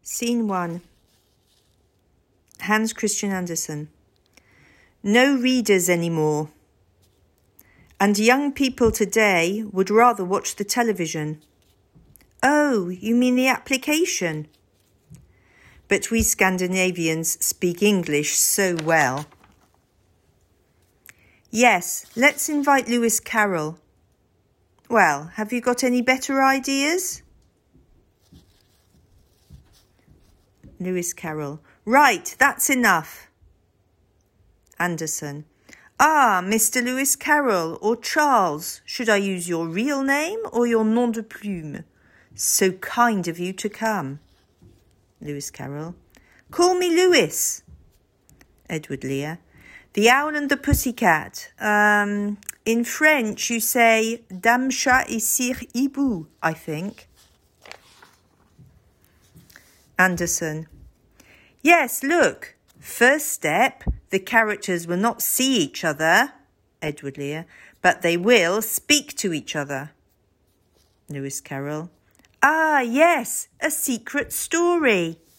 Scene 1. Hans Christian Andersen. No readers anymore. And young people today would rather watch the television. Oh, you mean the application? But we Scandinavians speak English so well. Yes, let's invite Lewis Carroll. Well, have you got any better ideas? Lewis Carroll. Right, that's enough. Andersen. Ah, Mr. Lewis Carroll or Charles, should I use your real name or your nom de plume? So kind of you to come. Lewis Carroll. Call me Lewis. Edward Lear. The Owl and the Pussycat. In French you say Dame Chat et Sire Hibou, I think. Andersen. Yes, look. First step, the characters will not see each other, Edward Lear, but they will speak to each other. Lewis Carroll. Ah, yes, a secret story.